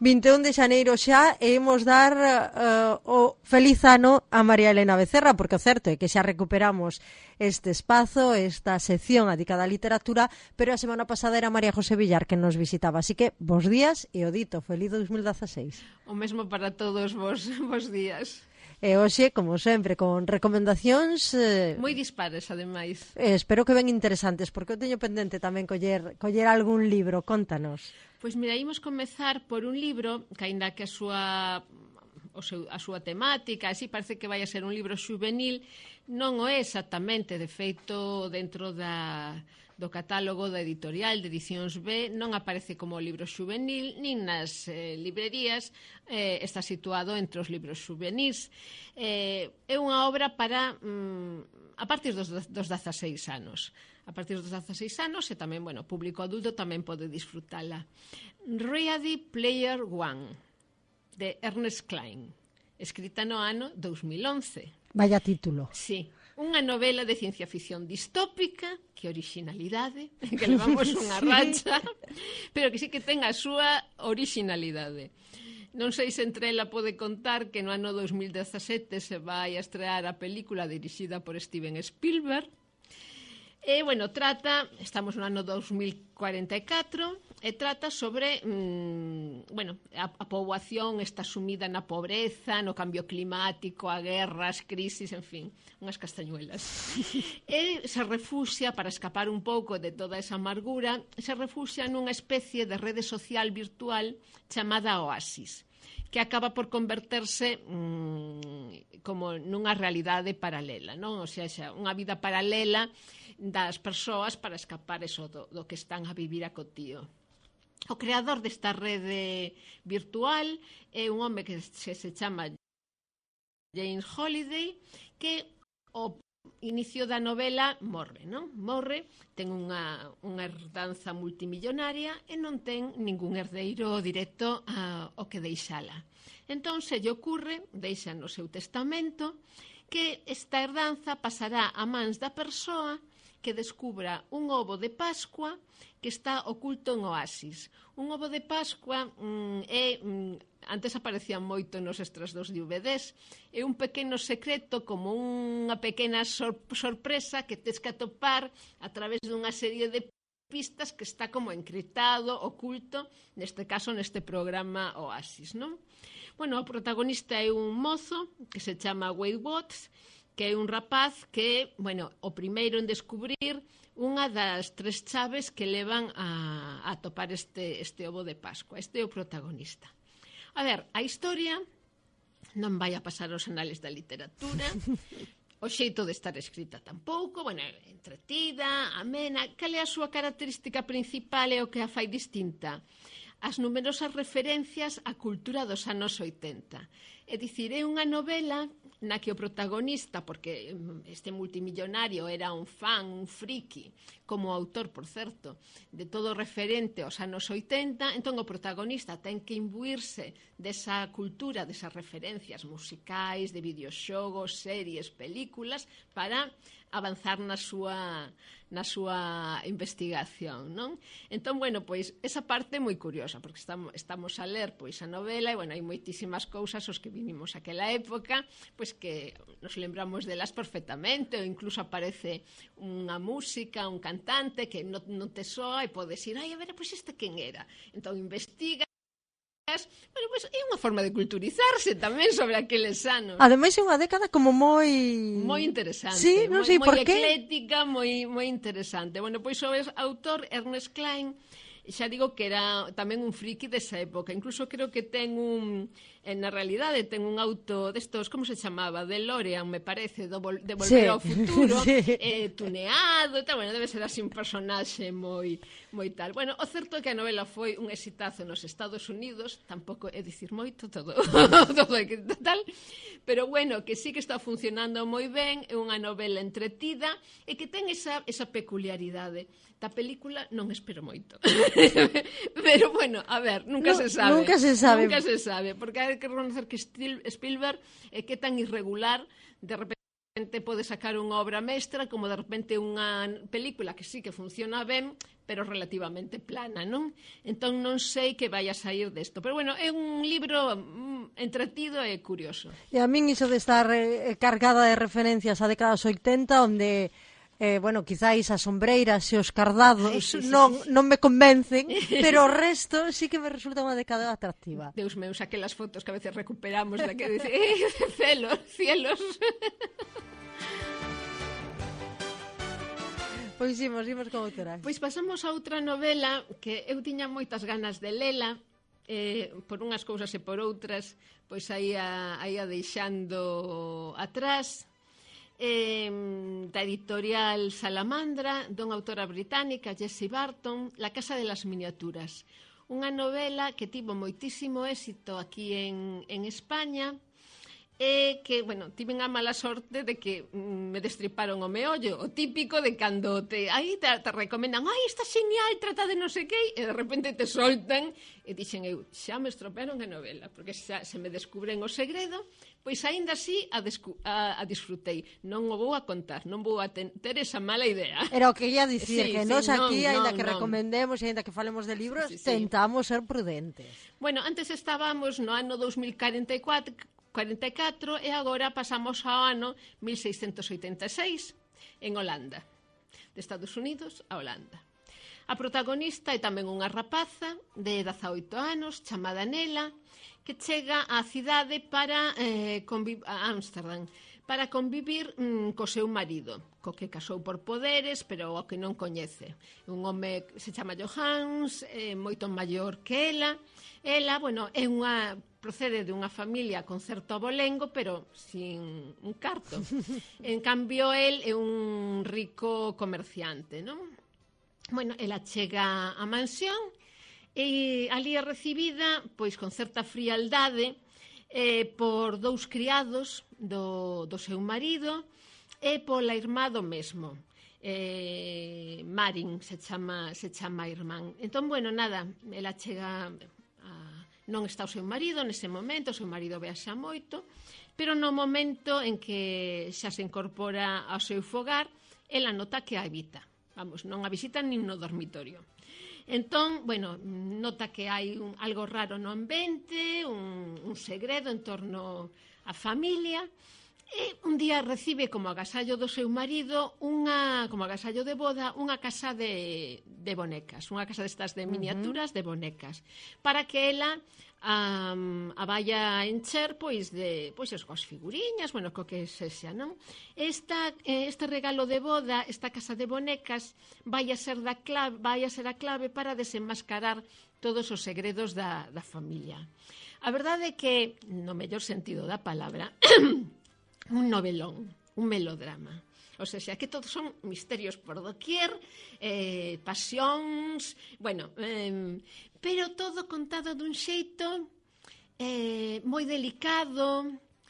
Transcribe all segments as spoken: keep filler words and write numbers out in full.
vinte e un de xaneiro xa e imos dar uh, o feliz ano a María Elena Becerra, porque o certo é que xa recuperamos este espazo, esta sección dedicada á literatura, pero a semana pasada era María José Villar que nos visitaba, así que bos días e o dito, feliz dos mil dezaseis. O mesmo para todos vos, vos días. E hoxe, como sempre, con recomendacións eh, moi dispares, ademais. Eh, espero que ben interesantes, porque eu teño pendente tamén coller, coller algún libro, contanos. Pois mira, imos comezar por un libro que, aínda que a súa o seu, a súa temática, así parece que vai a ser un libro xuvenil, non o é exactamente, de feito, dentro da do catálogo da editorial de Edicións B non aparece como libro xuvenil, nin nas eh, librerías, eh, está situado entre os libros xuvenis. Eh, é unha obra para mm, a partir dos, dos dezaseis anos. A partir dos dezaseis anos e tamén, bueno, público adulto tamén pode disfrutala. Ready Player One, de Ernest Cline, escrita no ano dos mil once. Vaya título. Sí. Unha novela de ciencia ficción distópica, que originalidade, que levamos unha racha, pero que sí que ten a súa originalidade. Non sei se entre ela pode contar que no ano dos mil dezasete se vai a estrear a película dirixida por Steven Spielberg. E, bueno, trata, estamos no ano dos mil cuarenta e catro, e trata sobre, mmm, bueno, a, a poboación está sumida na pobreza, no cambio climático, a guerra, as crisis, en fin, unhas castañuelas. E se refuxia, para escapar un pouco de toda esa amargura, se refuxia nunha especie de rede social virtual chamada Oasis, que acaba por converterse mmm, como nunha realidade paralela, non? O sea, xa, unha vida paralela das persoas para escapar eso do, do que están a vivir a cotío. O creador desta rede virtual é un home que se, se chama James Holiday, que o inicio da novela morre, non? Morre, ten unha, unha herdanza multimillonaria e non ten ningún herdeiro directo a, ao que deixala. Entón, se lle ocurre, deixa no seu testamento, que esta herdanza pasará a mans da persoa que descubra un ovo de Pascua que está oculto en Oasis. Un ovo de Pascua mm, é... Mm, antes aparecían moito nos extras dos D V Ds, é un pequeno secreto, como unha pequena sor sorpresa que tes que atopar a través dunha serie de pistas que está como encriptado, oculto, neste caso neste programa Oasis, non? Bueno, o protagonista é un mozo que se chama Wade Watts, que é un rapaz que, bueno, o primeiro en descubrir unha das tres chaves que levan a, a topar este, este ovo de Pascua. Este é o protagonista. A ver, a historia non vai a pasar aos anales da literatura, o xeito de estar escrita tampouco, bueno, entretida, amena. Cal é a súa característica principal e o que a fai distinta? As numerosas referencias á cultura dos anos oitenta. É dicir, é unha novela na que o protagonista, porque este multimillonario era un fan, un friki, como autor, por certo, de todo referente aos anos oitenta, entón o protagonista ten que imbuirse desa cultura, desas referencias musicais, de videoxogos, series, películas, para avanzar na súa na súa investigación, non? Entón, bueno, pois esa parte é moi curiosa, porque estamos, estamos a ler pois a novela e, bueno, hai moitísimas cousas os que vivimos aquela época, pois que nos lembramos delas perfectamente, ou incluso aparece unha música, un cantante que non, non te soa e podes ir, ai, a ver, pois este quen era? Entón investiga. Bueno, pois é unha forma de culturizarse tamén sobre aqueles anos. Ademais é unha década como moi... moi interesante, sí, non moi, sei moi por qué. ecléctica, moi, moi interesante. Bueno, pois o autor Ernest Cline, xa digo que era tamén un friki desa época, incluso creo que ten un... na realidade ten un auto destos, como se chamaba? DeLorean, me parece, do vol, de Volver sí. ao Futuro, sí. eh, tuneado e tal, bueno, debe ser así un personaxe moi moi tal. Bueno, o certo é que a novela foi un exitazo nos Estados Unidos, tampouco é dicir moito, todo, todo é que tal, pero bueno, que sí que está funcionando moi ben, é unha novela entretida e que ten esa, esa peculiaridade. Da película non espero moito. Pero bueno, a ver, nunca no, se sabe. Nunca se sabe. Nunca se sabe, porque hai que reconocer que Spielberg é que tan irregular, de repente repente pode sacar unha obra mestra, como de repente unha película que sí que funciona ben, pero relativamente plana, non? Entón non sei que vai a sair desto. Pero bueno, é un libro mm, entretido e curioso. E a min iso de estar eh, cargada de referencias a décadas oitenta, onde eh, bueno, quizáis as sombreiras e os cardados Ai, sí, sí, non, sí, sí. non me convencen, pero o resto sí que me resulta unha década atractiva. Deus meus, aquelas fotos que a veces recuperamos da que dice, eh, celos, cielos. Pois imos, imos con outra. Pois pasamos a outra novela que eu tiña moitas ganas de lela, eh, por unhas cousas e por outras, pois aí a, aí a deixando atrás, eh, da editorial Salamandra, dunha autora británica, Jessie Barton, La casa de las miniaturas. Unha novela que tivo moitísimo éxito aquí en, en España, e que, bueno, tiven a mala sorte de que mm, me destriparon o meollo, o típico de cando te, aí te, te recomendan, ai, está genial, trata de non sei que, e de repente te soltan, e dixen eu, xa me estropearon a novela, porque xa se me descubren o segredo, pois aínda así a, descu a, a disfrutei. Non o vou a contar, non vou a ten, ter esa mala idea. Era o que ia dicir, sí, que sí, nos aquí, non, aínda non, que non. recomendemos e aínda que falemos de libros, Sí, sí, sí. tentamos ser prudentes. Bueno, antes estábamos no ano dous mil cuarenta e catro, cuarenta e catro e agora pasamos ao ano mil seiscentos oitenta e seis en Holanda, de Estados Unidos a Holanda. A protagonista é tamén unha rapaza de dezaoito anos chamada Nela, que chega á cidade para eh, conviv- a Ámsterdam para convivir mm, co seu marido, co que casou por poderes, pero o que non coñece. Un home que se chama Johannes, eh, moito maior que ela. Ela, bueno, é unha procede de unha familia con certo abolengo, pero sin un carto. En cambio, el é un rico comerciante, non? Bueno, ela chega á mansión e ali é recibida pois con certa frialdade eh, por dous criados do, do seu marido e pola irmá do mesmo. Eh, Marin se chama, se chama a irmán. Entón, bueno, nada, ela chega a, non está o seu marido nese momento, o seu marido viaxa moito, pero no momento en que xa se incorpora ao seu fogar, ela nota que a evita. Vamos, non a visita nin no dormitorio. Entón, bueno, nota que hai un, algo raro no ambiente, un, un segredo en torno á familia, e un día recibe como agasallo do seu marido unha, como agasallo de boda, unha casa de, de bonecas, unha casa destas de miniaturas uh-huh. de bonecas, para que ela um, a vaya a encher pois de pois as coas figuriñas, bueno, co que sexa, non? Esta, eh, este regalo de boda, esta casa de bonecas, vai a ser da clave, vai a ser a clave para desenmascarar todos os segredos da, da familia. A verdade é que, no mellor sentido da palabra, un novelón, un melodrama. O sea, que todos son misterios por doquier, eh, pasións, bueno, eh, pero todo contado dun xeito eh, moi delicado,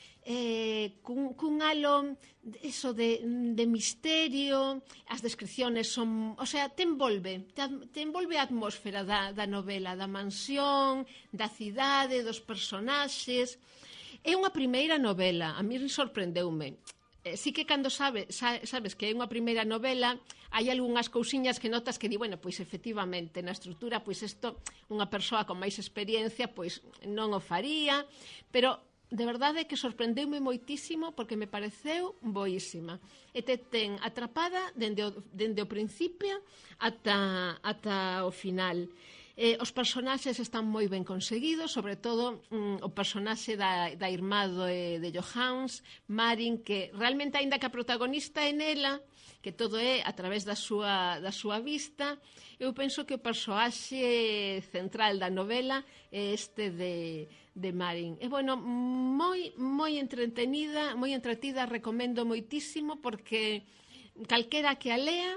eh, cun, cun halo eso de, de misterio, as descripciones son, o sea, te envolve, te, te envolve a atmósfera da, da novela, da mansión, da cidade, dos personaxes. É unha primeira novela, a mí sorprendeume. Eh, sí que cando sabe, sa, sabes que é unha primeira novela, hai algunhas cousiñas que notas que di, bueno, pois efectivamente, na estrutura, pois isto, unha persoa con máis experiencia, pois non o faría, pero de verdade que sorprendeume moitísimo porque me pareceu boísima. E te ten atrapada dende o, dende o principio ata, ata o final. Eh, os personaxes están moi ben conseguidos, sobre todo mm, o personaxe da, da irmá de, de Johannes, Marin, que realmente, aínda que a protagonista é nela, que todo é a través da súa, da súa vista, eu penso que o personaxe central da novela é este de, de Marin. E, bueno, moi, moi entretenida, moi entretida, recomendo moitísimo, porque calquera que a lea,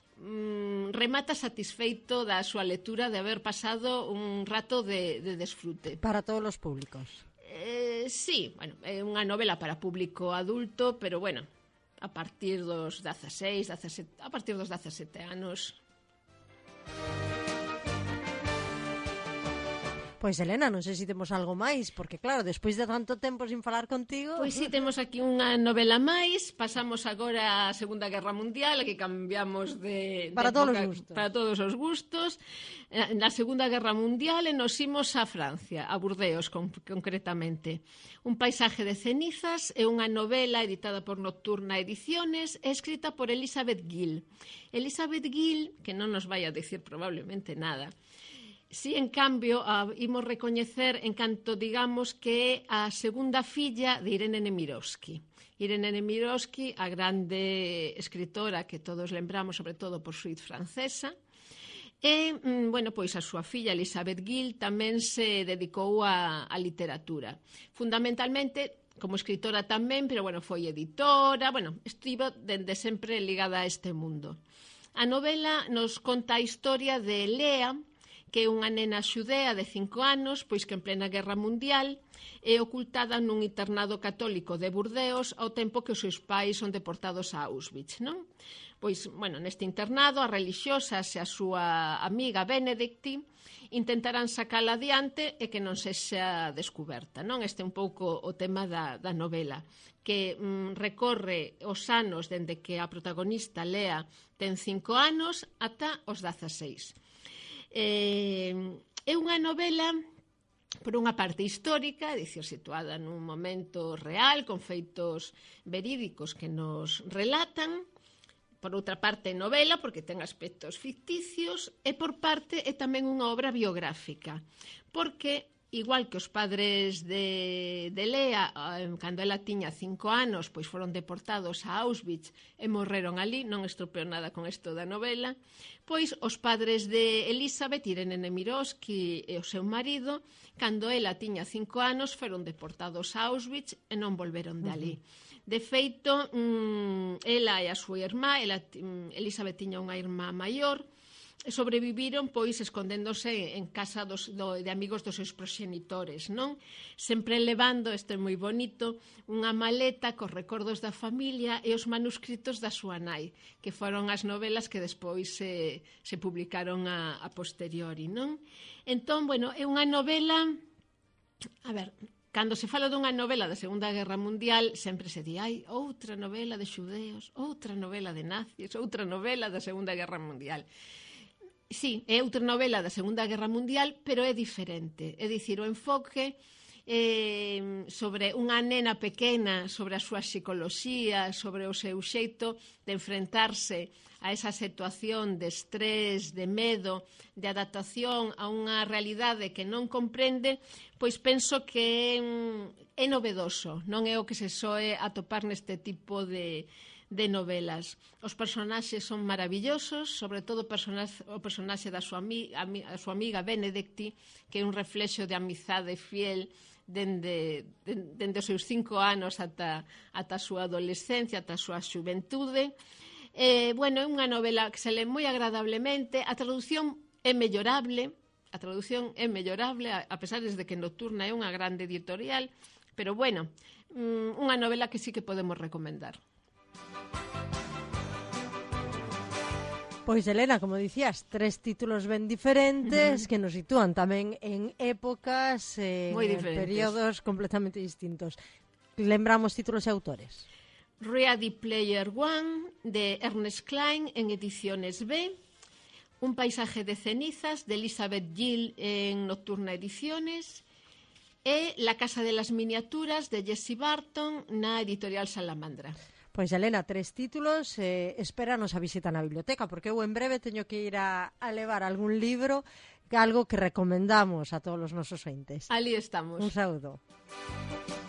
Mm, remata satisfeito da súa lectura de haber pasado un rato de, de desfrute. Para todos os públicos. Eh, sí, bueno, é unha novela para público adulto, pero bueno, a partir dos dezaseis, dezasete, a partir dos dezasete anos. Pois, Elena, non sei se temos algo máis, porque claro, despois de tanto tempo sin falar contigo... Pois si, temos aquí unha novela máis, pasamos agora á Segunda Guerra Mundial, que cambiamos de... Para de todos época, os gustos. Para todos os gustos. Na Segunda Guerra Mundial e nos imos a Francia, a Burdeos con, concretamente. Un paisaje de cenizas é unha novela editada por Nocturna Ediciones e escrita por Elizabeth Gill. Elizabeth Gill, que non nos vai a dicir probablemente nada, si, en cambio, a, imos recoñecer en canto, digamos, que é a segunda filla de Irene Nemirovsky. Irene Nemirovsky, a grande escritora que todos lembramos, sobre todo por Suite francesa, e, bueno, pois a súa filla Elizabeth Gill tamén se dedicou á literatura. Fundamentalmente, como escritora tamén, pero, bueno, foi editora, bueno, estivo dende sempre ligada a este mundo. A novela nos conta a historia de Lea, que é unha nena xudea de cinco anos, pois que en plena Guerra Mundial é ocultada nun internado católico de Burdeos ao tempo que os seus pais son deportados a Auschwitz, non? Pois, bueno, neste internado, as religiosas e a súa amiga Benedicti intentarán sacala adiante e que non sexa descoberta, non? Este é un pouco o tema da, da novela, que mm, recorre os anos dende que a protagonista Lea ten cinco anos ata os dezaseis. Eh, é unha novela por unha parte histórica, é dicir, situada nun momento real, con feitos verídicos que nos relatan. Por outra parte, novela, porque ten aspectos ficticios, e por parte é tamén unha obra biográfica, porque igual que os padres de, de Lea, cando ela tiña cinco anos, pois foron deportados a Auschwitz e morreron ali, non estropeo nada con isto da novela, pois os padres de Elizabeth, Irene Nemirovsky e o seu marido, cando ela tiña cinco anos, foron deportados a Auschwitz e non volveron de ali. Uh-huh. De feito, mmm, ela e a súa irmá, ela, Elizabeth tiña unha irmá maior, sobreviviron pois escondéndose en casa dos, do, de amigos dos seus proxenitores, non? Sempre levando, isto é moi bonito, unha maleta cos recordos da familia e os manuscritos da súa nai, que foron as novelas que despois se, se publicaron a, a posteriori, non? Entón, bueno, é unha novela... A ver... Cando se fala dunha novela da Segunda Guerra Mundial, sempre se di, hai outra novela de xudeos, outra novela de nazis, outra novela da Segunda Guerra Mundial. Sí, é outra novela da Segunda Guerra Mundial, pero é diferente. É dicir, o enfoque eh, sobre unha nena pequena, sobre a súa psicoloxía, sobre o seu xeito de enfrentarse a esa situación de estrés, de medo, de adaptación a unha realidade que non comprende, pois penso que é novedoso, non é o que se soe atopar neste tipo de... de novelas. Os personaxes son maravillosos, sobre todo o personaxe, o personaxe da súa, ami, ami, a súa amiga Benedicti, que é un reflexo de amizade fiel dende, dende os seus cinco anos ata, ata a súa adolescencia, ata a súa xuventude. Eh, bueno, é unha novela que se lê moi agradablemente, a traducción é mellorable, a traducción é mellorable, a, a pesar de que Nocturna é unha grande editorial, pero bueno, unha novela que sí que podemos recomendar. Pois, Elena, como dicías, tres títulos ben diferentes uh-huh. que nos sitúan tamén en épocas, en períodos completamente distintos. Lembramos títulos e autores. Ready Player One, de Ernest Cline, en Ediciones B. Un paisaje de cenizas, de Elizabeth Gill, en Nocturna Ediciones. E La casa de las miniaturas, de Jessie Barton, na editorial Salamandra. Pois, Elena, tres títulos, eh, espéranos a visita na biblioteca, porque eu en breve teño que ir a, a levar algún libro, algo que recomendamos a todos os nosos ointes. Ali estamos. Un saúdo.